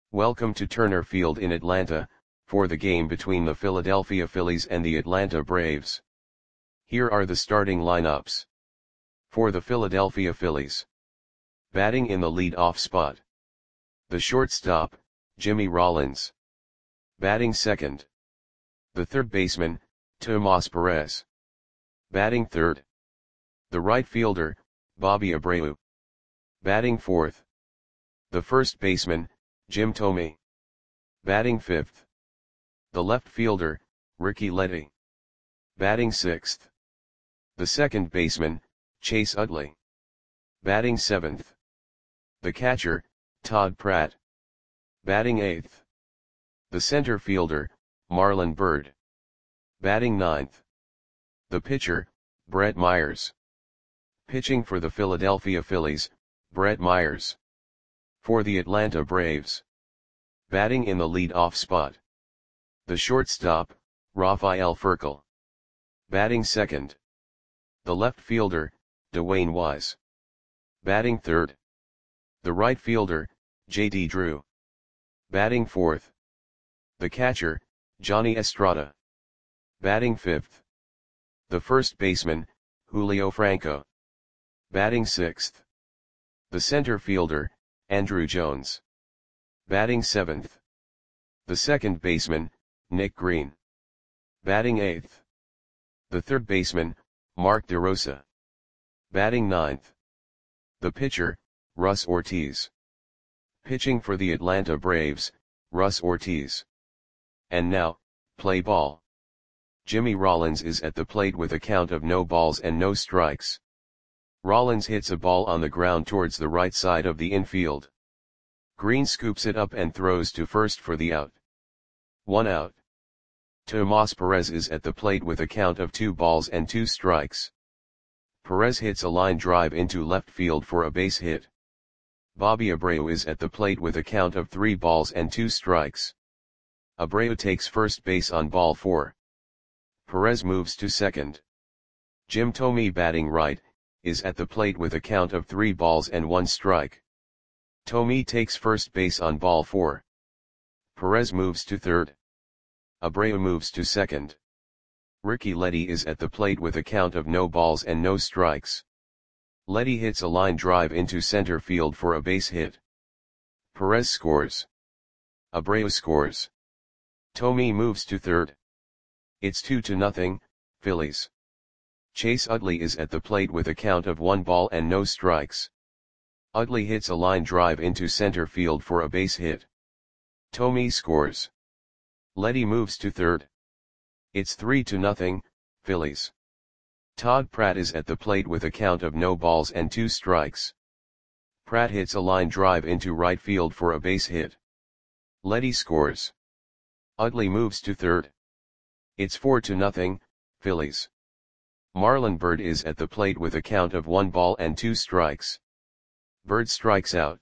Welcome to Turner Field in Atlanta, for the game between the Philadelphia Phillies and the Atlanta Braves. Here are the starting lineups. For the Philadelphia Phillies. Batting in the lead-off spot. The shortstop, Jimmy Rollins. Batting second. The third baseman, Tomas Perez. Batting third. The right fielder, Bobby Abreu. Batting fourth. The first baseman, Jim Thome. Batting fifth. The left fielder, Ricky Leddy. Batting sixth. The second baseman, Chase Utley. Batting seventh. The catcher, Todd Pratt. Batting eighth. The center fielder, Marlon Byrd. Batting ninth. The pitcher, Brett Myers. Pitching for the Philadelphia Phillies, Brett Myers. For the Atlanta Braves. Batting in the lead-off spot. The shortstop, Rafael Furcal. Batting second. The left fielder, Dwayne Wise. Batting third. The right fielder, J.D. Drew. Batting fourth. The catcher, Johnny Estrada. Batting fifth. The first baseman, Julio Franco. Batting sixth. The center fielder, Andruw Jones. Batting seventh. The second baseman, Nick Green. Batting eighth. The third baseman, Mark DeRosa. Batting ninth. The pitcher, Russ Ortiz. Pitching for the Atlanta Braves, Russ Ortiz. And now, play ball. Jimmy Rollins is at the plate with a count of no balls and no strikes. Rollins hits a ball on the ground towards the right side of the infield. Green scoops it up and throws to first for the out. 1 out. Tomas Perez is at the plate with a count of 2 balls and 2 strikes. Perez hits a line drive into left field for a base hit. Bobby Abreu is at the plate with a count of 3 balls and 2 strikes. Abreu takes first base on ball 4. Perez moves to second. Jim Thome, batting right, is at the plate with a count of 3 balls and 1 strike. Thome takes first base on ball 4. Perez moves to third. Abreu moves to second. Ricky Leddy is at the plate with a count of no balls and no strikes. Leddy hits a line drive into center field for a base hit. Perez scores. Abreu scores. Thome moves to third. It's 2-0, Phillies. Chase Utley is at the plate with a count of 1 ball and no strikes. Utley hits a line drive into center field for a base hit. Thome scores. Leddy moves to third. It's 3-0, Phillies. Todd Pratt is at the plate with a count of no balls and 2 strikes. Pratt hits a line drive into right field for a base hit. Leddy scores. Utley moves to third. It's 4-0, Phillies. Marlon Byrd is at the plate with a count of 1 ball and 2 strikes. Byrd strikes out.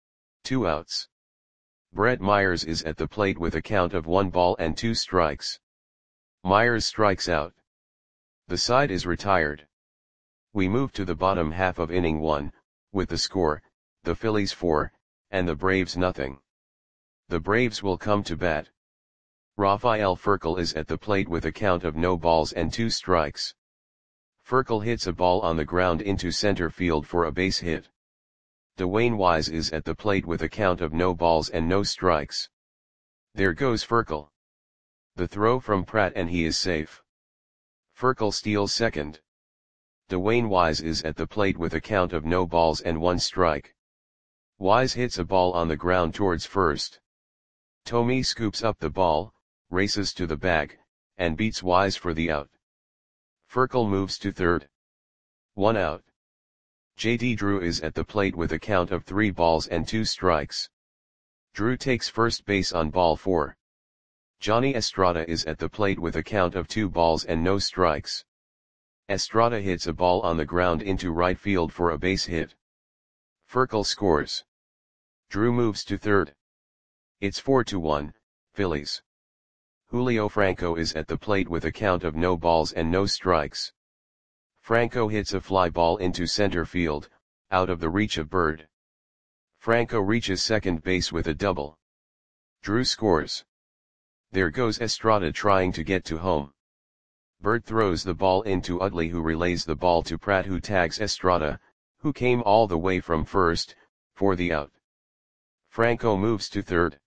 2 outs. Brett Myers is at the plate with a count of 1 ball and 2 strikes. Myers strikes out. The side is retired. We move to the bottom half of inning 1, with the score, the Phillies 4, and the Braves nothing. The Braves will come to bat. Rafael Furcal is at the plate with a count of no balls and 2 strikes. Furcal hits a ball on the ground into center field for a base hit. Dwayne Wise is at the plate with a count of no balls and no strikes. There goes Furcal. The throw from Pratt and he is safe. Furcal steals second. Dwayne Wise is at the plate with a count of no balls and 1 strike. Wise hits a ball on the ground towards first. Thome scoops up the ball, races to the bag, and beats Wise for the out. Furcal moves to third. 1 out. J.D. Drew is at the plate with a count of 3 balls and 2 strikes. Drew takes first base on ball 4. Johnny Estrada is at the plate with a count of 2 balls and no strikes. Estrada hits a ball on the ground into right field for a base hit. Furcal scores. Drew moves to third. It's 4-1, Phillies. Julio Franco is at the plate with a count of no balls and no strikes. Franco hits a fly ball into center field, out of the reach of Byrd. Franco reaches second base with a double. Drew scores. There goes Estrada trying to get to home. Bird throws the ball into Utley, who relays the ball to Pratt, who tags Estrada, who came all the way from first, for the out. Franco moves to third.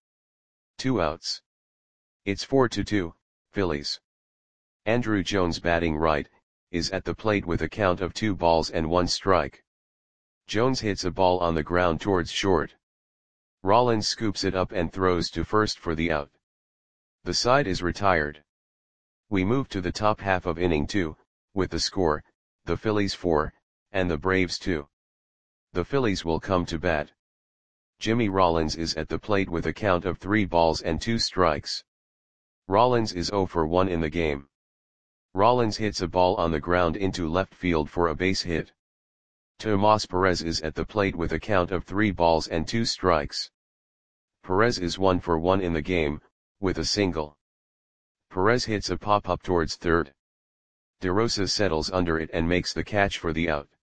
2 outs. It's 4-2, Phillies. Andrew Jones, batting right, is at the plate with a count of 2 balls and 1 strike. Jones hits a ball on the ground towards short. Rollins scoops it up and throws to first for the out. The side is retired. We move to the top half of inning 2, with the score, the Phillies 4, and the Braves 2. The Phillies will come to bat. Jimmy Rollins is at the plate with a count of 3 balls and 2 strikes. Rollins is 0 for 1 in the game. Rollins hits a ball on the ground into left field for a base hit. Tomas Perez is at the plate with a count of 3 balls and 2 strikes. Perez is 1 for 1 in the game, with a single. Perez hits a pop-up towards third. DeRosa settles under it and makes the catch for the out.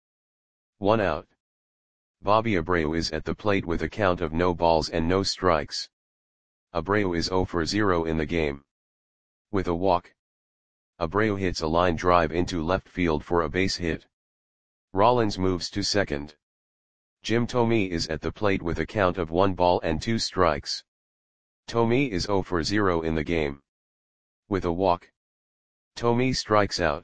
1 out. Bobby Abreu is at the plate with a count of no balls and no strikes. Abreu is 0 for 0 in the game. With a walk. Abreu hits a line drive into left field for a base hit. Rollins moves to second. Jim Thome is at the plate with a count of 1 ball and 2 strikes. Thome is 0 for 0 in the game. With a walk. Thome strikes out.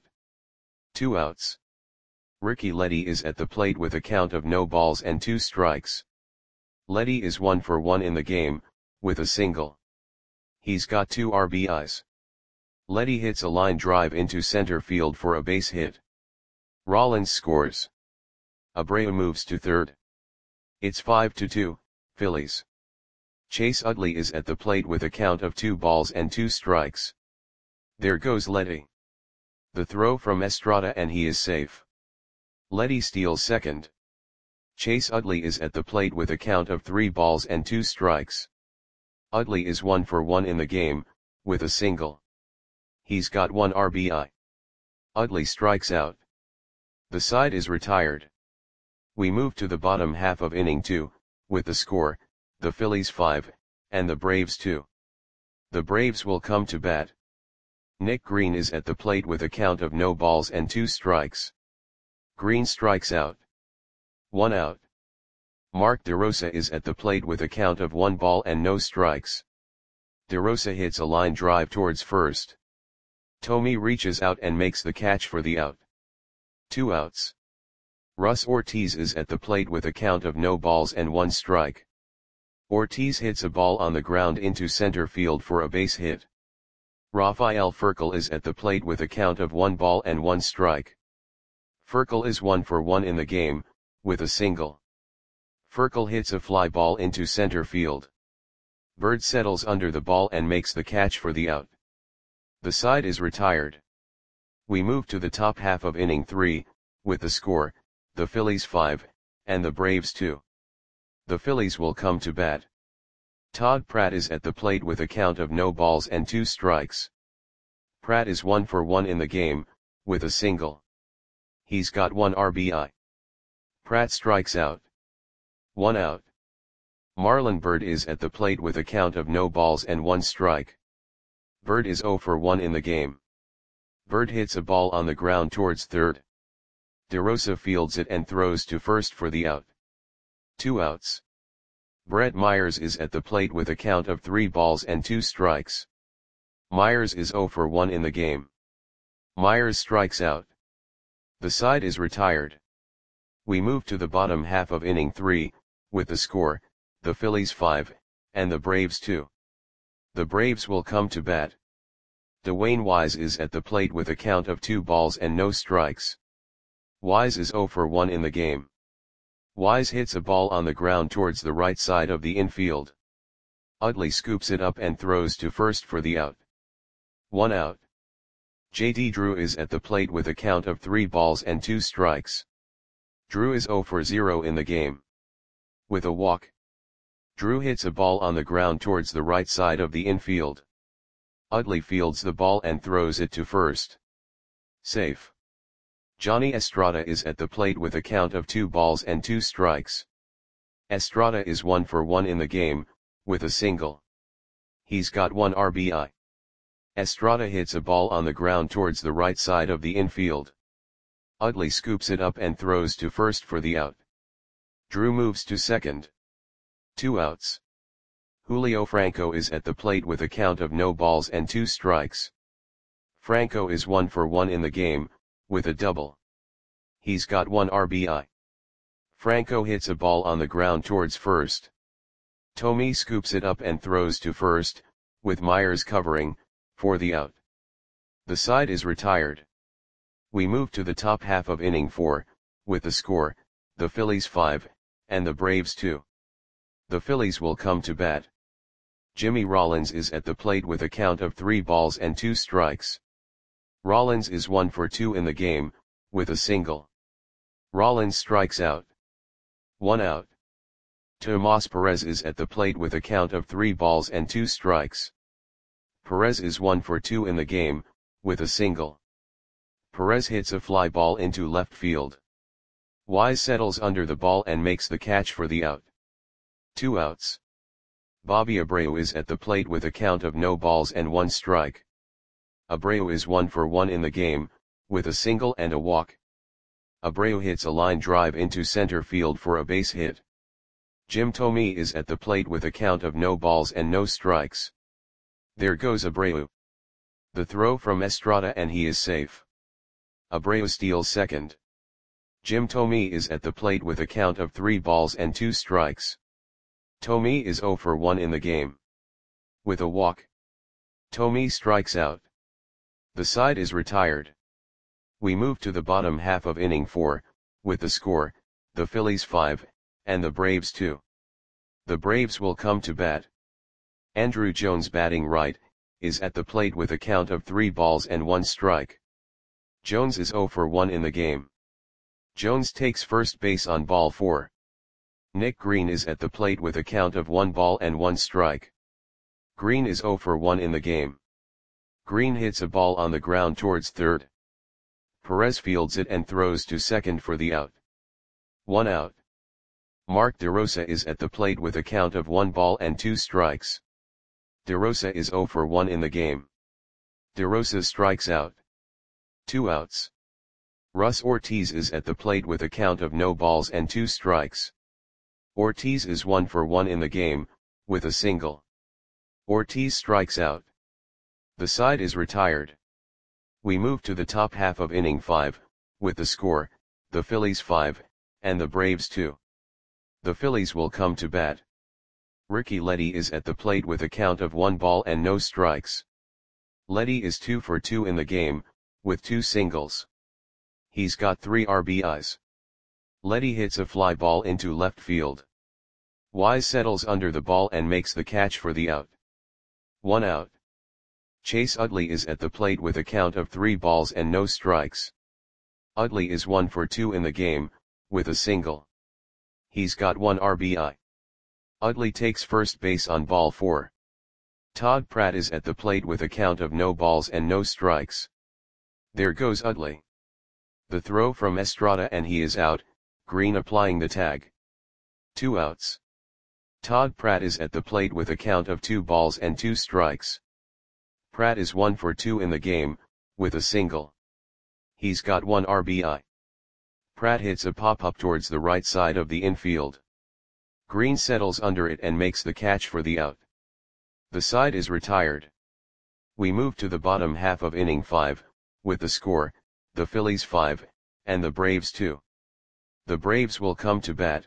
2 outs. Ricky Leddy is at the plate with a count of no balls and 2 strikes. Leddy is 1 for 1 in the game, with a single. He's got 2 RBIs. Leddy hits a line drive into center field for a base hit. Rollins scores. Abreu moves to third. It's 5-2, Phillies. Chase Utley is at the plate with a count of 2 balls and 2 strikes. There goes Leddy. The throw from Estrada and he is safe. Leddy steals second. Chase Utley is at the plate with a count of 3 balls and 2 strikes. Utley is 1 for 1 in the game, with a single. He's got 1 RBI. Utley strikes out. The side is retired. We move to the bottom half of inning 2, with the score, the Phillies 5, and the Braves 2. The Braves will come to bat. Nick Green is at the plate with a count of no balls and 2 strikes. Green strikes out. 1 out. Mark DeRosa is at the plate with a count of 1 ball and no strikes. DeRosa hits a line drive towards first. Thome reaches out and makes the catch for the out. 2 outs. Russ Ortiz is at the plate with a count of no balls and 1 strike. Ortiz hits a ball on the ground into center field for a base hit. Rafael Furcal is at the plate with a count of 1 ball and 1 strike. Furcal is 1 for 1 in the game, with a single. Furcal hits a fly ball into center field. Bird settles under the ball and makes the catch for the out. The side is retired. We move to the top half of inning 3, with the score, the Phillies 5, and the Braves 2. The Phillies will come to bat. Todd Pratt is at the plate with a count of no balls and 2 strikes. Pratt is 1 for 1 in the game, with a single. He's got 1 RBI. Pratt strikes out. 1 out. Marlon Byrd is at the plate with a count of no balls and 1 strike. Byrd is 0 for 1 in the game. Byrd hits a ball on the ground towards third. DeRosa fields it and throws to first for the out. 2 outs. Brett Myers is at the plate with a count of 3 balls and 2 strikes. Myers is 0 for 1 in the game. Myers strikes out. The side is retired. We move to the bottom half of inning 3, with the score, the Phillies 5, and the Braves 2. The Braves will come to bat. Dwayne Wise is at the plate with a count of 2 balls and no strikes. Wise is 0 for 1 in the game. Wise hits a ball on the ground towards the right side of the infield. Utley scoops it up and throws to first for the out. 1 out. J.D. Drew is at the plate with a count of 3 balls and 2 strikes. Drew is 0 for 0 in the game. With a walk. Drew hits a ball on the ground towards the right side of the infield. Utley fields the ball and throws it to first. Safe. Johnny Estrada is at the plate with a count of 2 balls and 2 strikes. Estrada is 1 for 1 in the game, with a single. He's got 1 RBI. Estrada hits a ball on the ground towards the right side of the infield. Utley scoops it up and throws to first for the out. Drew moves to second. 2 outs. Julio Franco is at the plate with a count of no balls and 2 strikes. Franco is 1 for 1 in the game, with a double. He's got 1 RBI. Franco hits a ball on the ground towards first. Thome scoops it up and throws to first, with Myers covering, for the out. The side is retired. We move to the top half of inning 4, with the score, the Phillies 5, and the Braves 2. The Phillies will come to bat. Jimmy Rollins is at the plate with a count of 3 balls and 2 strikes. Rollins is 1 for 2 in the game, with a single. Rollins strikes out. 1 out. Tomas Perez is at the plate with a count of 3 balls and 2 strikes. Perez is 1 for 2 in the game, with a single. Perez hits a fly ball into left field. Wise settles under the ball and makes the catch for the out. 2 outs. Bobby Abreu is at the plate with a count of no balls and 1 strike. Abreu is 1 for 1 in the game, with a single and a walk. Abreu hits a line drive into center field for a base hit. Jim Thome is at the plate with a count of no balls and no strikes. There goes Abreu. The throw from Estrada and he is safe. Abreu steals second. Jim Thome is at the plate with a count of 3 balls and 2 strikes. Thome is 0 for 1 in the game. With a walk. Thome strikes out. The side is retired. We move to the bottom half of inning 4, with the score, the Phillies 5, and the Braves 2. The Braves will come to bat. Andrew Jones batting right, is at the plate with a count of 3 balls and 1 strike. Jones is 0 for 1 in the game. Jones takes first base on ball 4. Nick Green is at the plate with a count of 1 ball and 1 strike. Green is 0 for 1 in the game. Green hits a ball on the ground towards third. Perez fields it and throws to second for the out. 1 out. Mark DeRosa is at the plate with a count of 1 ball and 2 strikes. DeRosa is 0 for 1 in the game. DeRosa strikes out. 2 outs. Russ Ortiz is at the plate with a count of no balls and 2 strikes. Ortiz is 1 for 1 in the game, with a single. Ortiz strikes out. The side is retired. We move to the top half of inning 5, with the score, the Phillies 5, and the Braves 2. The Phillies will come to bat. Ricky Leddy is at the plate with a count of 1 ball and no strikes. Leddy is 2 for 2 in the game, with 2 singles. He's got 3 RBIs. Leddy hits a fly ball into left field. Wise settles under the ball and makes the catch for the out. 1 out. Chase Utley is at the plate with a count of 3 balls and no strikes. Utley is 1 for 2 in the game, with a single. He's got 1 RBI. Utley takes first base on ball 4. Todd Pratt is at the plate with a count of no balls and no strikes. There goes Utley. The throw from Estrada and he is out, Green applying the tag. 2 outs. Todd Pratt is at the plate with a count of 2 balls and 2 strikes. Pratt is 1 for 2 in the game, with a single. He's got 1 RBI. Pratt hits a pop-up towards the right side of the infield. Green settles under it and makes the catch for the out. The side is retired. We move to the bottom half of inning 5, with the score, the Phillies 5, and the Braves 2. The Braves will come to bat.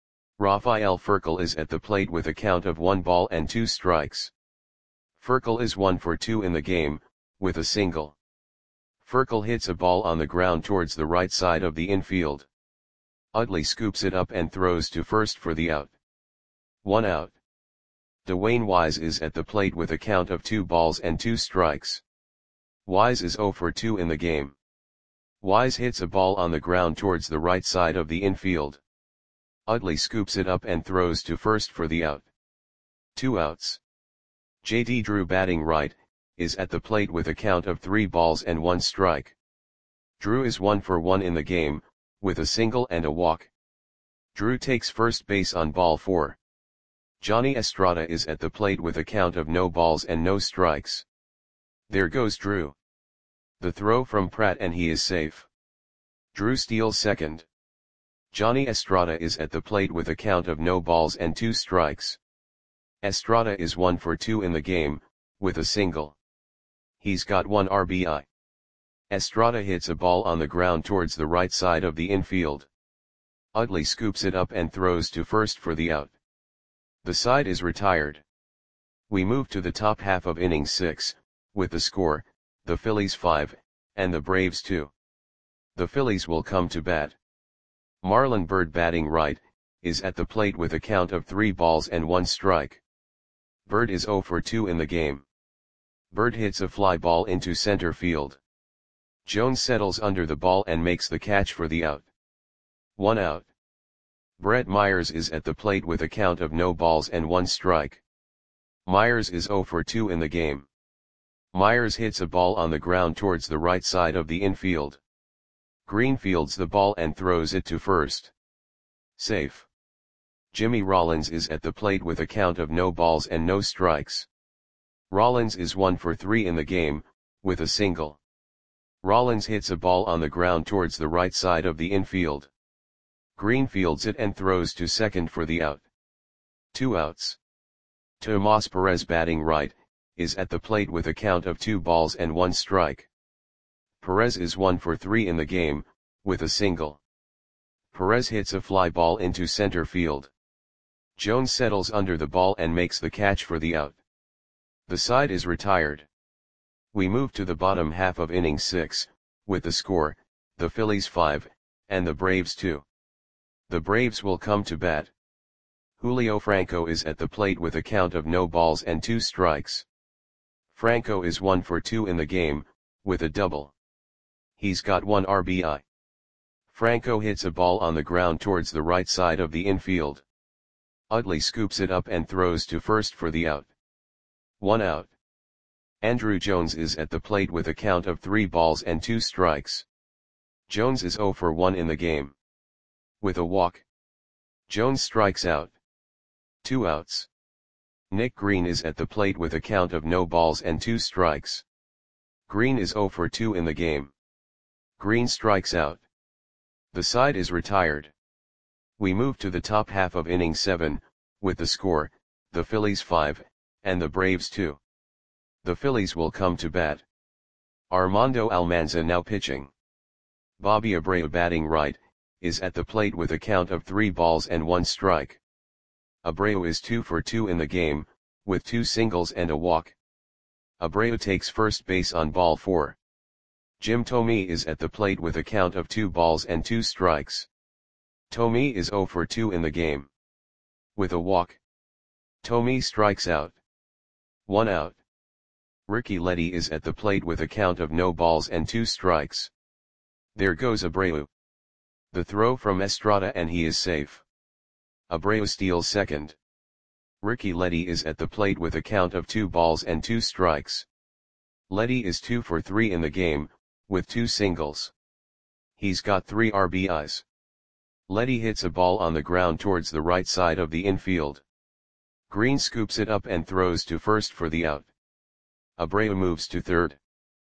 Rafael Furcal is at the plate with a count of 1 ball and 2 strikes. Furcal is 1 for 2 in the game, with a single. Furcal hits a ball on the ground towards the right side of the infield. Utley scoops it up and throws to first for the out. 1 out. Dwayne Wise is at the plate with a count of 2 balls and 2 strikes. Wise is 0 for 2 in the game. Wise hits a ball on the ground towards the right side of the infield. Utley scoops it up and throws to first for the out. 2 outs. J.D. Drew batting right, is at the plate with a count of 3 balls and 1 strike. Drew is 1 for 1 in the game, with a single and a walk. Drew takes first base on ball 4. Johnny Estrada is at the plate with a count of no balls and no strikes. There goes Drew. The throw from Pratt and he is safe. Drew steals second. Johnny Estrada is at the plate with a count of no balls and 2 strikes. Estrada is 1 for 2 in the game, with a single. He's got 1 RBI. Estrada hits a ball on the ground towards the right side of the infield. Utley scoops it up and throws to first for the out. The side is retired. We move to the top half of inning 6, with the score, the Phillies 5, and the Braves 2. The Phillies will come to bat. Marlon Byrd, batting right, is at the plate with a count of 3 balls and 1 strike. Byrd is 0 for 2 in the game. Byrd hits a fly ball into center field. Jones settles under the ball and makes the catch for the out. 1 out. Brett Myers is at the plate with a count of no balls and 1 strike. Myers is 0 for 2 in the game. Myers hits a ball on the ground towards the right side of the infield. Green fields the ball and throws it to first. Safe. Jimmy Rollins is at the plate with a count of no balls and no strikes. Rollins is 1 for 3 in the game, with a single. Rollins hits a ball on the ground towards the right side of the infield. Green fields it and throws to second for the out. 2 outs. Tomas Perez, batting right, is at the plate with a count of 2 balls and 1 strike. Perez is 1 for 3 in the game, with a single. Perez hits a fly ball into center field. Jones settles under the ball and makes the catch for the out. The side is retired. We move to the bottom half of inning 6, with the score, the Phillies 5, and the Braves 2. The Braves will come to bat. Julio Franco is at the plate with a count of no balls and 2 strikes. Franco is 1 for 2 in the game, with a double. He's got 1 RBI. Franco hits a ball on the ground towards the right side of the infield. Utley scoops it up and throws to first for the out. 1 out. Andruw Jones is at the plate with a count of 3 balls and 2 strikes. Jones is 0 for 1 in the game. With a walk. Jones strikes out. 2 outs. Nick Green is at the plate with a count of no balls and 2 strikes. Green is 0 for 2 in the game. Green strikes out. The side is retired. We move to the top half of inning 7, with the score, the Phillies 5, and the Braves 2. The Phillies will come to bat. Armando Almanza now pitching. Bobby Abreu, batting right, is at the plate with a count of 3 balls and 1 strike. Abreu is 2 for 2 in the game, with 2 singles and a walk. Abreu takes first base on ball 4. Jim Thome is at the plate with a count of 2 balls and 2 strikes. Thome is 0 for 2 in the game. With a walk. Thome strikes out. 1 out. Ricky Leddy is at the plate with a count of no balls and 2 strikes. There goes Abreu. The throw from Estrada and he is safe. Abreu steals second. Ricky Leddy is at the plate with a count of 2 balls and 2 strikes. Leddy is 2 for 3 in the game, with 2 singles. He's got 3 RBIs. Leddy hits a ball on the ground towards the right side of the infield. Green scoops it up and throws to first for the out. Abreu moves to third.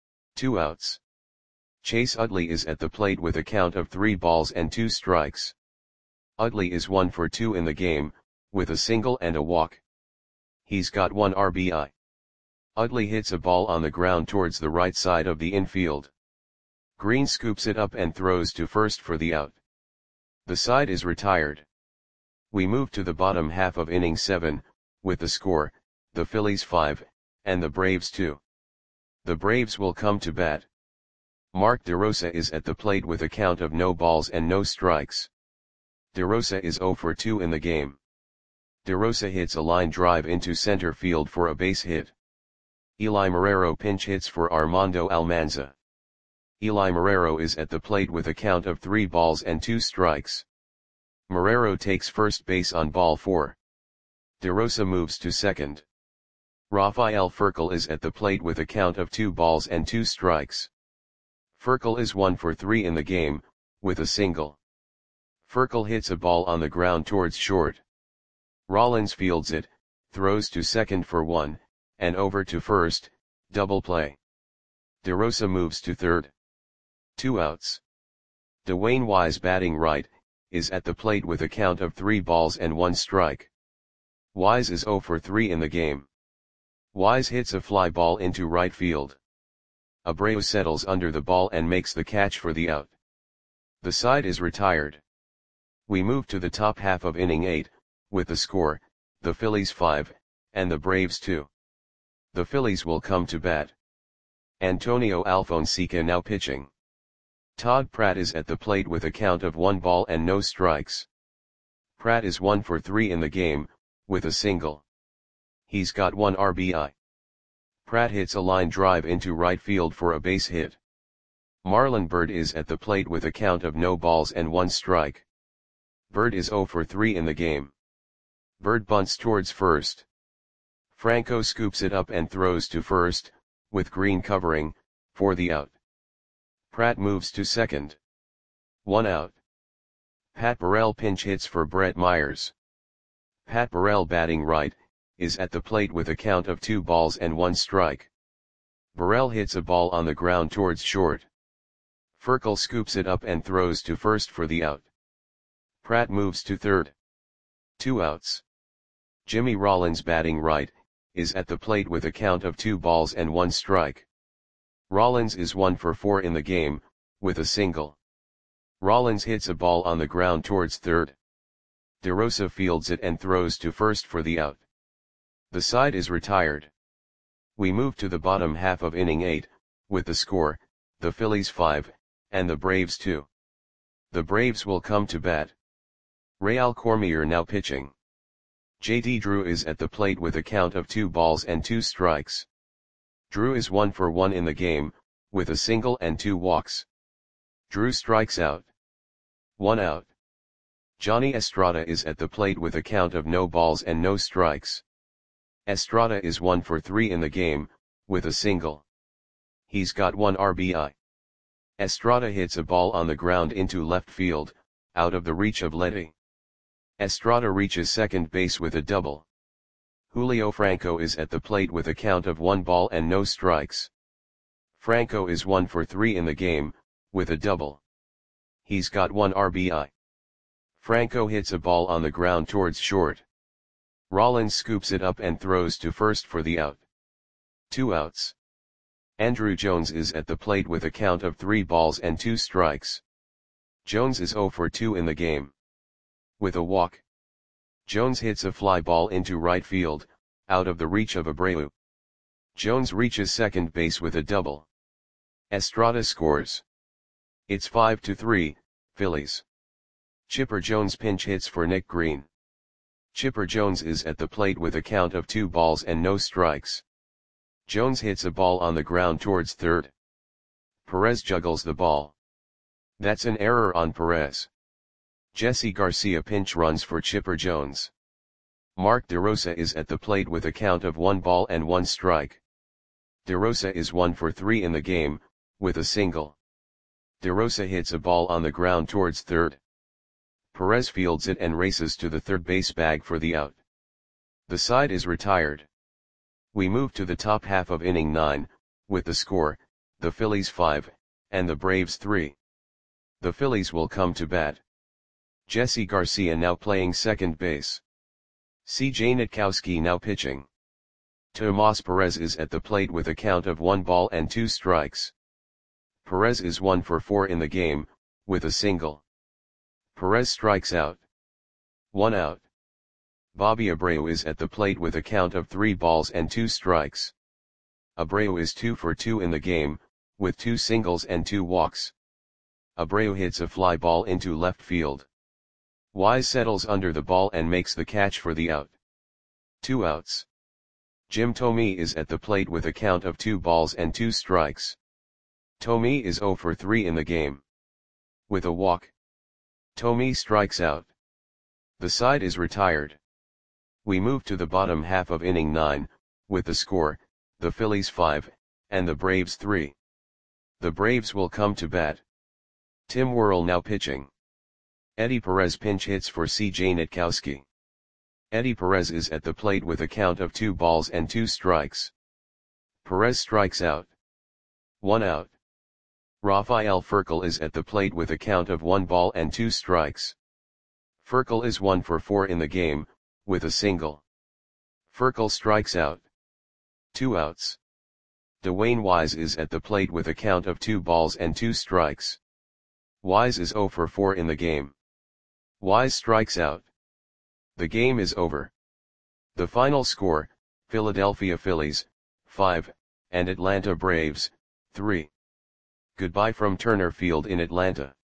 2 outs. Chase Utley is at the plate with a count of 3 balls and 2 strikes. Utley is 1 for 2 in the game, with a single and a walk. He's got 1 RBI. Utley hits a ball on the ground towards the right side of the infield. Green scoops it up and throws to first for the out. The side is retired. We move to the bottom half of inning 7, with the score, the Phillies 5, and the Braves 2. The Braves will come to bat. Mark DeRosa is at the plate with a count of no balls and no strikes. DeRosa is 0 for 2 in the game. DeRosa hits a line drive into center field for a base hit. Eli Marrero pinch hits for Armando Almanza. Eli Marrero is at the plate with a count of 3 balls and 2 strikes. Marrero takes first base on ball 4. DeRosa moves to second. Rafael Furcal is at the plate with a count of 2 balls and 2 strikes. Furcal is 1 for 3 in the game, with a single. Furcal hits a ball on the ground towards short. Rollins fields it, throws to second for 1, and over to first, double play. DeRosa moves to third. 2 outs. Dwayne Wise batting right, is at the plate with a count of 3 balls and 1 strike. Wise is 0 for 3 in the game. Wise hits a fly ball into right field. Abreu settles under the ball and makes the catch for the out. The side is retired. We move to the top half of inning 8, with the score, the Phillies 5, and the Braves 2. The Phillies will come to bat. Antonio Alfonseca now pitching. Todd Pratt is at the plate with a count of 1 ball and no strikes. Pratt is 1 for 3 in the game, with a single. He's got 1 RBI. Pratt hits a line drive into right field for a base hit. Marlon Byrd is at the plate with a count of no balls and 1 strike. Byrd is 0 for 3 in the game. Byrd bunts towards first. Franco scoops it up and throws to first, with Green covering, for the out. Pratt moves to second. 1 out. Pat Burrell pinch hits for Brett Myers. Pat Burrell batting right, is at the plate with a count of 2 balls and 1 strike. Burrell hits a ball on the ground towards short. Furkel scoops it up and throws to first for the out. Pratt moves to third. 2 outs. Jimmy Rollins batting right, is at the plate with a count of 2 balls and 1 strike. Rollins is 1 for 4 in the game, with a single. Rollins hits a ball on the ground towards third. DeRosa fields it and throws to first for the out. The side is retired. We move to the bottom half of inning 8, with the score, the Phillies 5, and the Braves 2. The Braves will come to bat. Real Cormier now pitching. J.D. Drew is at the plate with a count of 2 balls and 2 strikes. Drew is 1 for 1 in the game, with a single and 2 walks. Drew strikes out. 1 out. Johnny Estrada is at the plate with a count of no balls and no strikes. Estrada is 1 for 3 in the game, with a single. He's got 1 RBI. Estrada hits a ball on the ground into left field, out of the reach of Letty. Estrada reaches second base with a double. Julio Franco is at the plate with a count of 1 ball and no strikes. Franco is 1 for 3 in the game, with a double. He's got 1 RBI. Franco hits a ball on the ground towards short. Rollins scoops it up and throws to first for the out. 2 outs. Andruw Jones is at the plate with a count of 3 balls and 2 strikes. Jones is 0 for 2 in the game. With a walk. Jones hits a fly ball into right field, out of the reach of Abreu. Jones reaches second base with a double. Estrada scores. It's 5-3, Phillies. Chipper Jones pinch hits for Nick Green. Chipper Jones is at the plate with a count of 2 balls and no strikes. Jones hits a ball on the ground towards third. Perez juggles the ball. That's an error on Perez. Jesse Garcia pinch runs for Chipper Jones. Mark DeRosa is at the plate with a count of 1 ball and 1 strike. DeRosa is 1 for 3 in the game, with a single. DeRosa hits a ball on the ground towards third. Perez fields it and races to the third base bag for the out. The side is retired. We move to the top half of inning 9, with the score, the Phillies 5, and the Braves 3. The Phillies will come to bat. Jesse Garcia now playing second base. C.J. Nitkowski now pitching. Tomas Perez is at the plate with a count of 1 ball and 2 strikes. Perez is 1 for 4 in the game, with a single. Perez strikes out. 1 out. Bobby Abreu is at the plate with a count of 3 balls and 2 strikes. Abreu is 2 for 2 in the game, with 2 singles and 2 walks. Abreu hits a fly ball into left field. Wise settles under the ball and makes the catch for the out. 2 outs. Jim Thome is at the plate with a count of 2 balls and 2 strikes. Thome is 0 for 3 in the game. With a walk. Thome strikes out. The side is retired. We move to the bottom half of inning 9, with the score, the Phillies 5, and the Braves 3. The Braves will come to bat. Tim Worrell now pitching. Eddie Perez pinch hits for C.J. Nitkowski. Eddie Perez is at the plate with a count of 2 balls and 2 strikes. Perez strikes out. 1 out. Rafael Furcal is at the plate with a count of 1 ball and 2 strikes. Furcal is 1 for 4 in the game, with a single. Furcal strikes out. 2 outs. Dwayne Wise is at the plate with a count of 2 balls and 2 strikes. Wise is 0 for 4 in the game. Wise strikes out. The game is over. The final score, Philadelphia Phillies, 5, and Atlanta Braves, 3. Goodbye from Turner Field in Atlanta.